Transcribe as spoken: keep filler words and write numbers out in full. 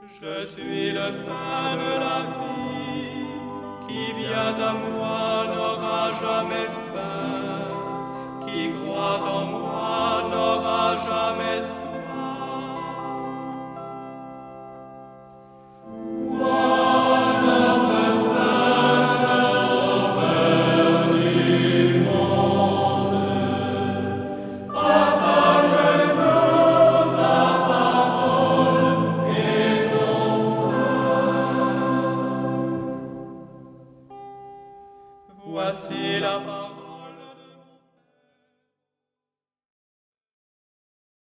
Je suis le pain de la vie, qui vient à moi n'aura jamais faim, qui croit en moi